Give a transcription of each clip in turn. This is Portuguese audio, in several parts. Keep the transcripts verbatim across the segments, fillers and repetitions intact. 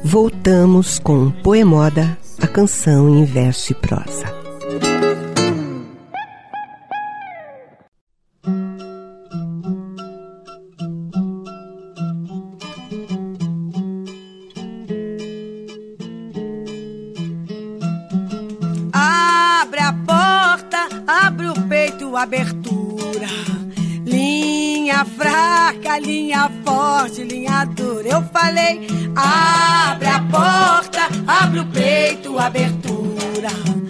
Voltamos com Poemoda, a canção em verso e prosa. Abre a porta, abre o peito, abertura. Linha fraca, linha forte, linha dura. Eu falei, abre a porta, abre o peito, abertura.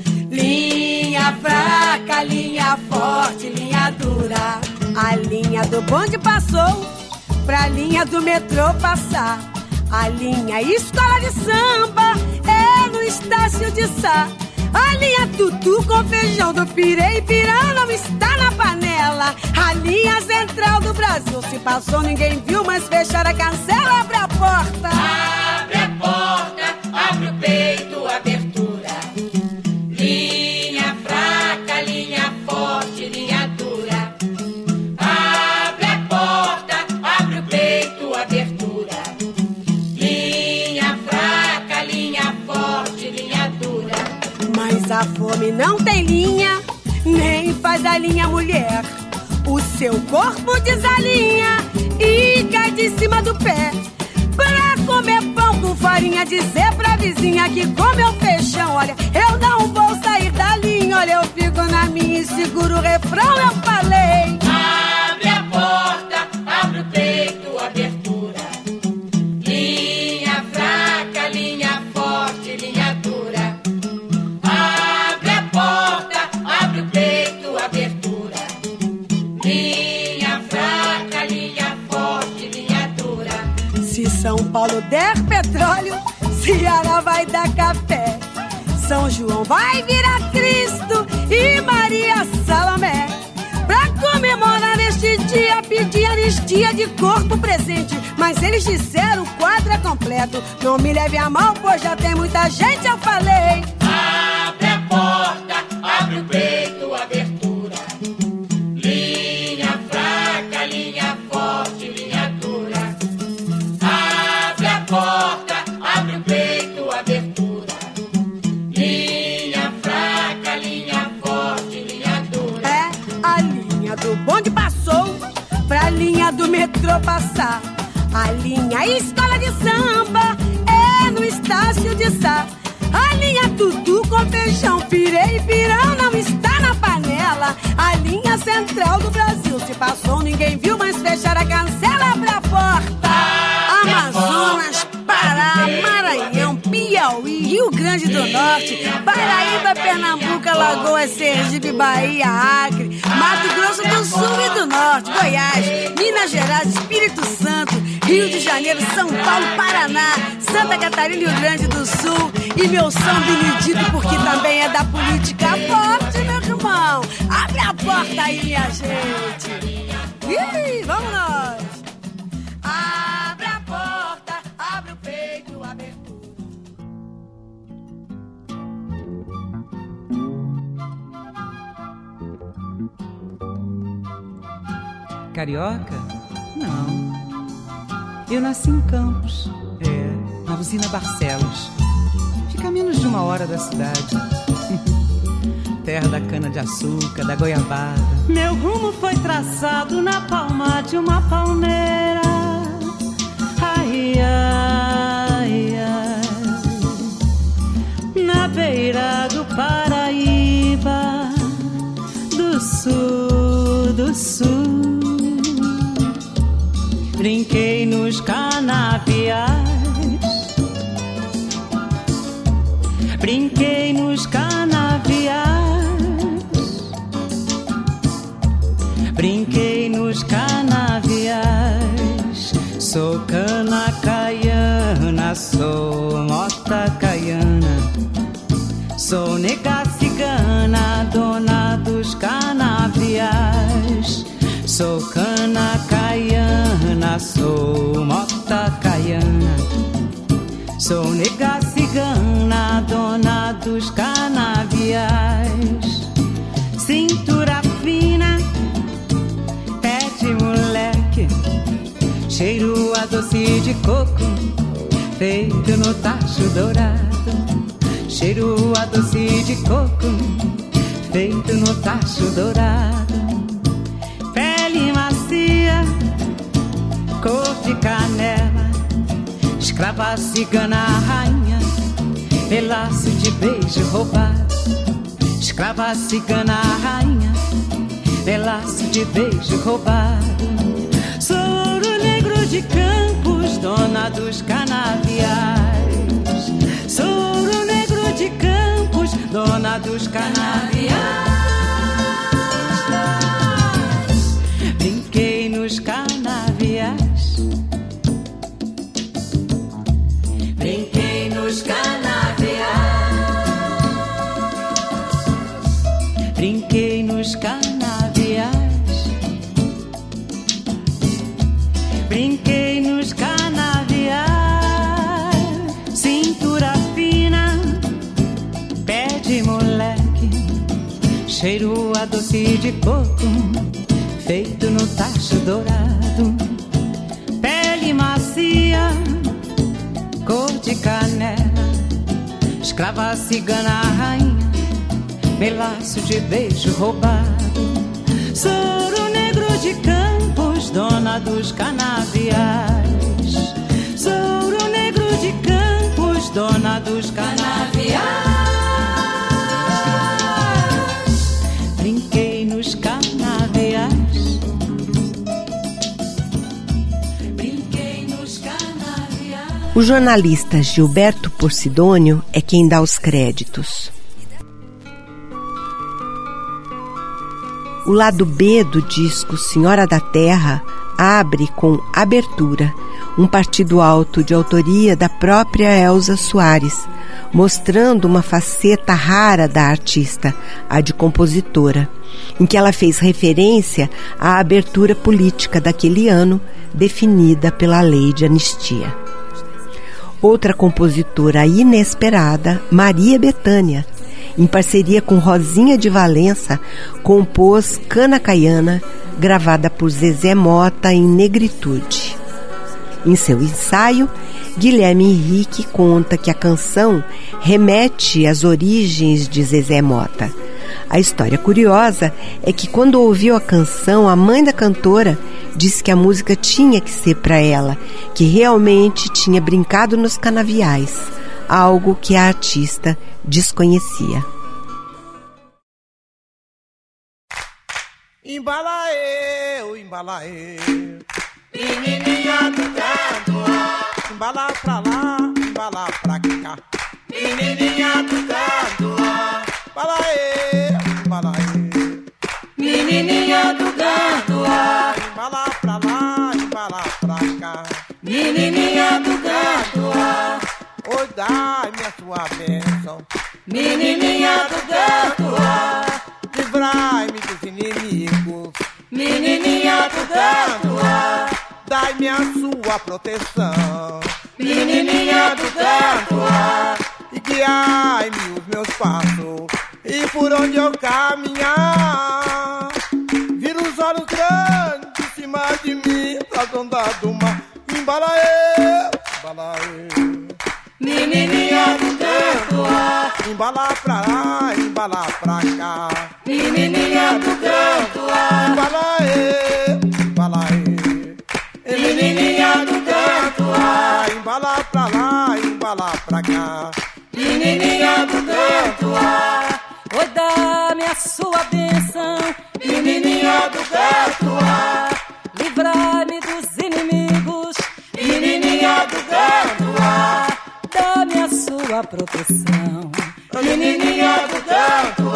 Linha fraca, linha forte, linha dura. A linha do bonde passou pra linha do metrô passar. A linha escola de samba é no Estácio de Sá. A linha tutu com feijão do pirê e pirão não está na panela. A linha central do Brasil se passou, ninguém viu, mas fecharam a cancela. Abre a porta, abre a porta, abre o peito, abertura. Linha fraca, linha forte, linha dura. Abre a porta, abre o peito, abertura. Linha fraca, linha forte, linha dura. Mas a fome não tem linha, nem faz a linha mulher. O seu corpo desalinha e cai de cima do pé. Pra comer pão com farinha, dizer pra vizinha que comeu feijão. Olha, eu não vou sair da linha. Olha, eu fico na minha e seguro o refrão. Eu falei, abre a porta, abre o peito, abertura. Linha fraca, linha forte, linha dura. Abre a porta, abre o peito, abertura. Linha fraca, linha forte, linha dura. se São Paulo der petróleo, Ceará vai dar café. São João vai virar Cristo e Maria Salomé. Pra comemorar este dia, pedir anistia de corpo presente. Mas eles disseram o quadro é completo. Não me leve a mal, pois já tem muita gente, eu falei. Abre a porta, abre o peito, abertura. Linha fraca, linha forte, linha dura. Abre a porta, abre o peito, abertura. Linha fraca, linha forte, linha dura. É, a linha do bonde passou pra linha do metrô passar. A linha escola de samba é no Estácio de Sá. A linha tutu com feijão, pirê e pirão não está na panela. A linha central do Brasil se passou, ninguém viu, mas fecharam a cancela. Abre a porta. Amazonas, Pará, Maranhão, Piauí, Rio Grande do Norte, Paraíba, Pernambuco, Alagoas, Sergipe, Bahia, Acre, Mato Grosso do Sul e do Norte, Goiás, Minas Gerais, Espírito Santo, Rio de Janeiro, São Paulo, Paraná, Santa Catarina e Rio Grande do Sul. E meu São Benedito, porque também é da política forte, meu irmão. Abre a porta aí, minha gente. Ih, vamos nós. Abre a porta, abre o peito, abertura. Carioca? Não. Eu nasci em Campos, é, na usina Barcelos. Fica a menos de uma hora da cidade. Terra da cana-de-açúcar, da goiabada. Meu rumo foi traçado na palma de uma palmeira. Ai, ai, ai. Na beira do Paraíba, do sul, do sul. Brinquei nos canaviais. Brinquei nos canaviais. Brinquei nos canaviais. Sou cana caiana, sou mota caiana. Sou nega cigana, dona dos canaviais. Sou cana caiana, sou mota caiana. Sou nega cigana, dona dos canaviais. Cintura fina, pé de moleque, cheiro a doce de coco, feito no tacho dourado, cheiro a doce de coco, feito no tacho dourado, pele macia, cor de canela, escrava cigana rainha, pedaço de beijo roubado, escrava cigana rainha, pedaço de beijo roubado. Sou ouro negro de Campos, dona dos canaviais. Sou ouro negro de Campos, dona dos canaviais. Brinquei nos canaviais. Brinquei nos canaviais. Brinquei nos canaviais. Brinquei nos canaviais. Cintura fina, pé de moleque, cheiro a doce de coco, feito no tacho dourado, pele macia, cor de canela, escrava cigana rainha, pedaço de beijo roubado. Sou ouro negro de Campos, dona dos canaviais. Sou ouro negro de Campos, dona dos canaviais. Brinquei nos canaviais. Brinquei nos canaviais. O jornalista Gilberto Porcidônio é quem dá os créditos. O lado B do disco Senhora da Terra abre com Abertura, um partido alto de autoria da própria Elza Soares, mostrando uma faceta rara da artista, a de compositora, em que ela fez referência à abertura política daquele ano, definida pela Lei de Anistia. Outra compositora inesperada, Maria Bethânia, em parceria com Rosinha de Valença, compôs Cana Caiana, gravada por Zezé Mota em Negritude. Em seu ensaio, Guilherme Henrique conta que a canção remete às origens de Zezé Mota. A história curiosa é que quando ouviu a canção, a mãe da cantora disse que a música tinha que ser para ela, que realmente tinha brincado nos canaviais, algo que a artista desconhecia. Embala eu, embala eu, menininha do canto, embala pra lá, embala pra cá, menininha do canto, embala eu, embala eu, menininha do canto, embala pra lá, embala pra cá, menininha do canto. Oi, dai-me a sua bênção, menininha do canto, livrai-me dos inimigos, menininha do canto, dai-me a sua proteção, menininha do canto, e guiai-me os meus passos, e por onde eu caminhar, vira os olhos grandes em cima de mim, das ondas do mar, embala eu, embala eu. Menininha do canto, embala pra lá, embala pra cá, menininha do canto, embala eu, embala eu, menininha do canto, embala pra lá, embala pra cá, menininha do canto, oi, dá-me a sua bênção, menininha do canto, livrai-me dos inimigos, menininha do canto, dá-me a sua proteção, menininha do canto,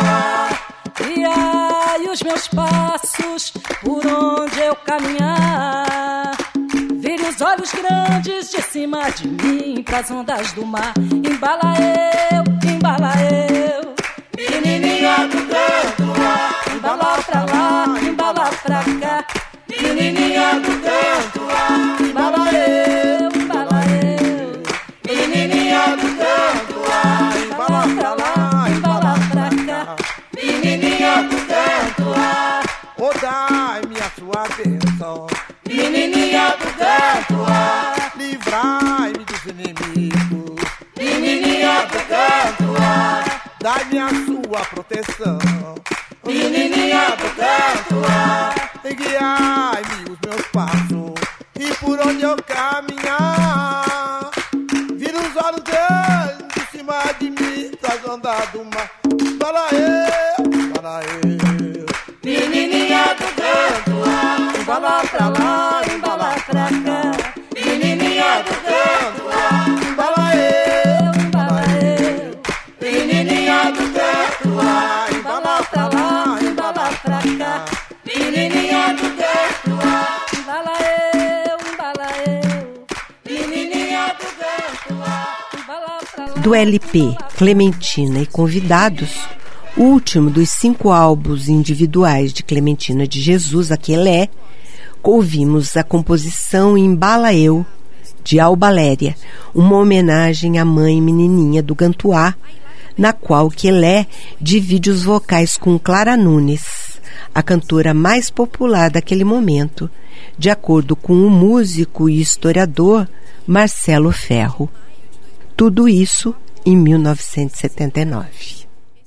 guiai os meus passos por onde eu caminhar, vire os olhos grandes de cima de mim pras ondas do mar, embala eu, embala eu, menininha do canto, embala pra lá, embala pra cá, menininha do canto, embala eu, embala eu, menininha do canto, embala pra lá, embala pra cá, menininha do canto, oh, dai-me a sua bênção, menininha do canto, livrai-me dos meus inimigos. Menininha do canto, ah, dá-me a sua proteção. Menininha do canto, ah, guiai-me os meus passos. E por onde eu caminhar, vira os olhos dele de cima de mim, das ondas do mar. Para eu, para eu. Menininha do canto, ah, embala pra lá, embala pra cá. Menininha do canto, ah, embala eu, embala eu. Menininha do canto, ah, embala pra lá, embala pra cá. Menininha do canto, ah, embala eu, embala eu. Menininha do canto, ah, embala pra lá. Do L P Clementina e Convidados, o último dos cinco álbuns individuais de Clementina de Jesus, Aquelé, ouvimos a composição Embala Eu, de Albaléria, uma homenagem à mãe menininha do Gantuá, na qual Quelé divide os vocais com Clara Nunes, a cantora mais popular daquele momento, de acordo com o músico e historiador Marcelo Ferro. Tudo isso em mil novecentos e setenta e nove.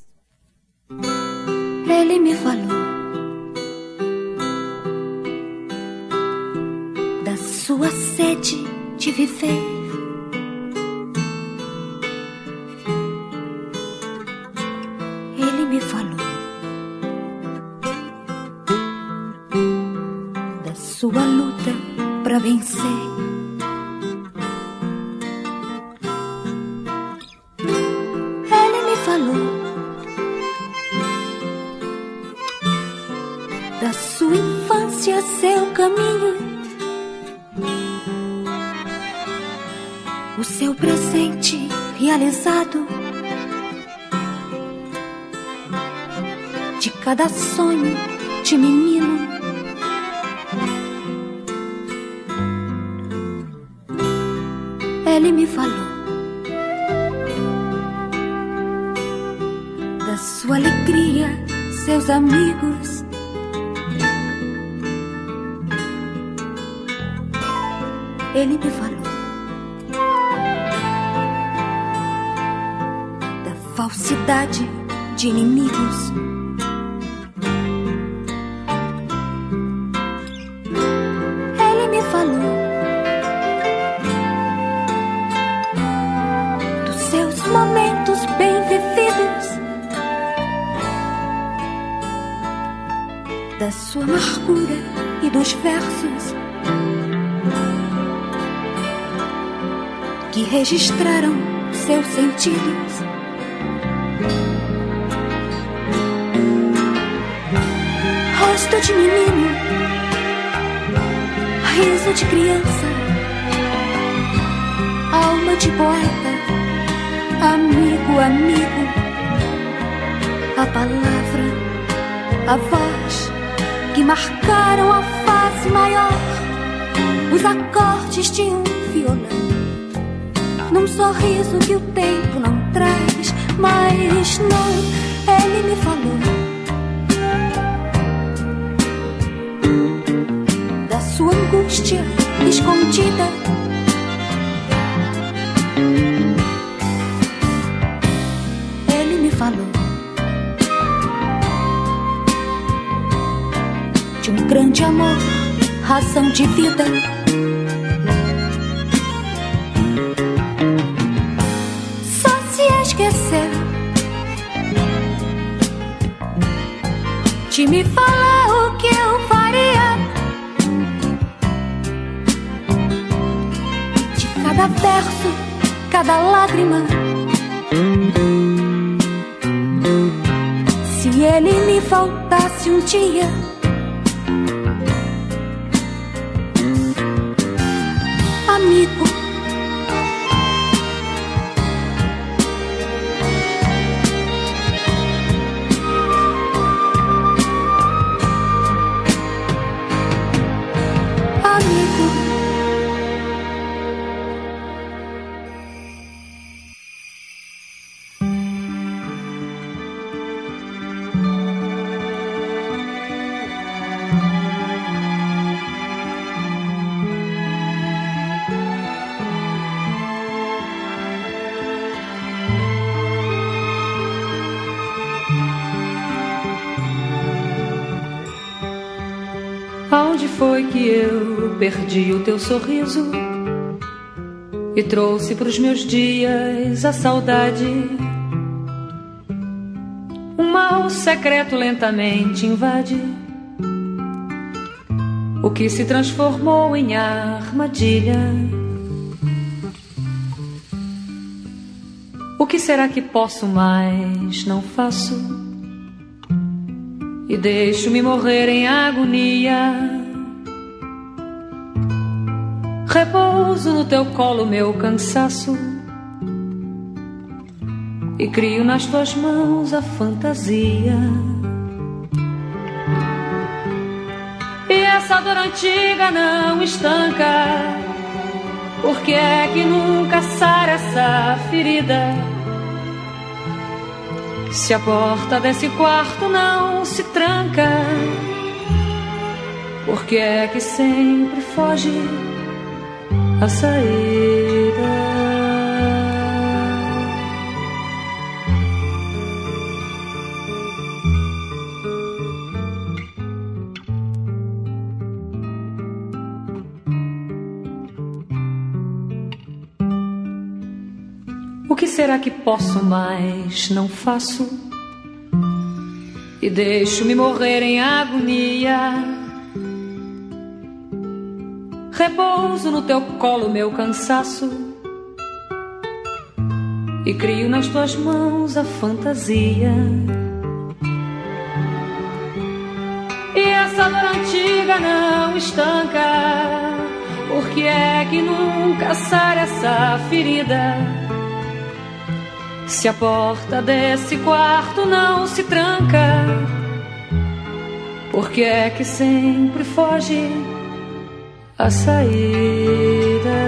Ele me falou da sua sede de viver, ele me falou da sua luta pra vencer, ele me falou da sua infância, seu caminho, o seu presente realizado, de cada sonho de menino. Ele me falou da sua alegria, seus amigos, ele me falou da falsidade de inimigos. Ele me falou dos seus momentos bem vividos, da sua amargura e dos versos que registraram seus sentidos. Rosto de menino, riso de criança, alma de poeta, amigo, amigo, a palavra, a voz que marcaram a face maior, os acordes de um violão, num sorriso que o tempo não traz, mas não, ele me falou da sua angústia escondida, ele me falou de um grande amor, razão de vida. Esqueceu de me falar o que eu faria, de cada verso, cada lágrima. Se ele me faltasse um dia, amigo, onde foi que eu perdi o teu sorriso e trouxe pros meus dias a saudade. Um mal secreto lentamente invade o que se transformou em armadilha. O que será que posso mais? Não faço e deixo-me morrer em agonia. Repouso no teu colo meu cansaço e crio nas tuas mãos a fantasia. E essa dor antiga não estanca, por que é que nunca sara essa ferida? Se a porta desse quarto não se tranca, por que é que sempre foge a saída? O que será que posso mais? Não faço e deixo-me morrer em agonia. Repouso no teu colo meu cansaço e crio nas tuas mãos a fantasia. E essa dor antiga não estanca, por que é que nunca sara essa ferida? Se a porta desse quarto não se tranca, por que é que sempre foge a saída?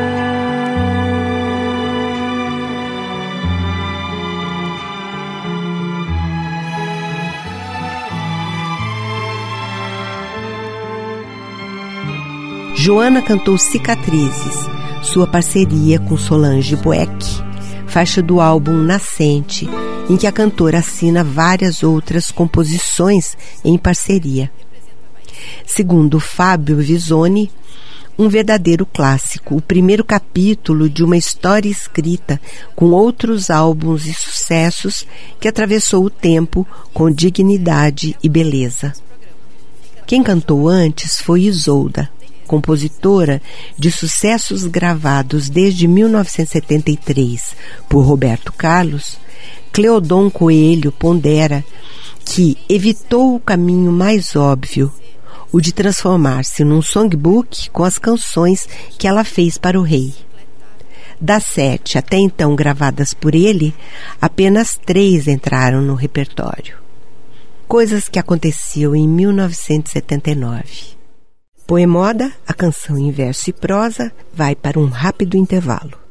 Joana cantou Cicatrizes, sua parceria com Solange Bueck, faixa do álbum Nascente, em que a cantora assina várias outras composições em parceria. Segundo Fábio Visoni, um verdadeiro clássico, o primeiro capítulo de uma história escrita com outros álbuns e sucessos que atravessou o tempo com dignidade e beleza. Quem cantou antes foi Isolda, compositora de sucessos gravados desde mil novecentos e setenta e três por Roberto Carlos. Cleodon Coelho pondera que evitou o caminho mais óbvio, o de transformar-se num songbook com as canções que ela fez para o rei. Das sete até então gravadas por ele, apenas três entraram no repertório. Coisas que aconteciam em mil novecentos e setenta e nove. Poemoda, a canção em verso e prosa, vai para um rápido intervalo.